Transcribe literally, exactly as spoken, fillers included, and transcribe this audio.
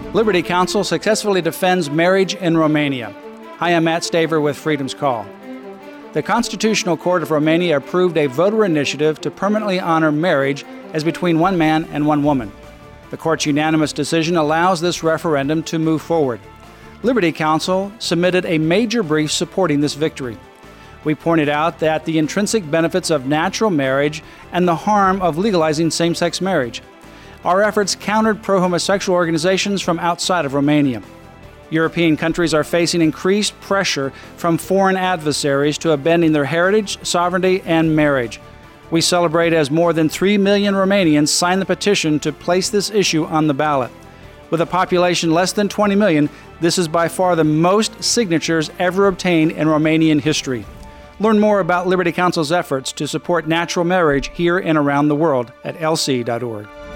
Liberty Counsel successfully defends marriage in Romania. Hi, I'm Matt Staver with Freedom's Call. The Constitutional Court of Romania approved a voter initiative to permanently honor marriage as between one man and one woman. The court's unanimous decision allows this referendum to move forward. Liberty Counsel submitted a major brief supporting this victory. We pointed out that the intrinsic benefits of natural marriage and the harm of legalizing same-sex marriage. Our efforts countered pro-homosexual organizations from outside of Romania. European countries are facing increased pressure from foreign adversaries to abandon their heritage, sovereignty, and marriage. We celebrate as more than three million Romanians signed the petition to place this issue on the ballot. With a population less than twenty million, this is by far the most signatures ever obtained in Romanian history. Learn more about Liberty Counsel's efforts to support natural marriage here and around the world at L C dot org.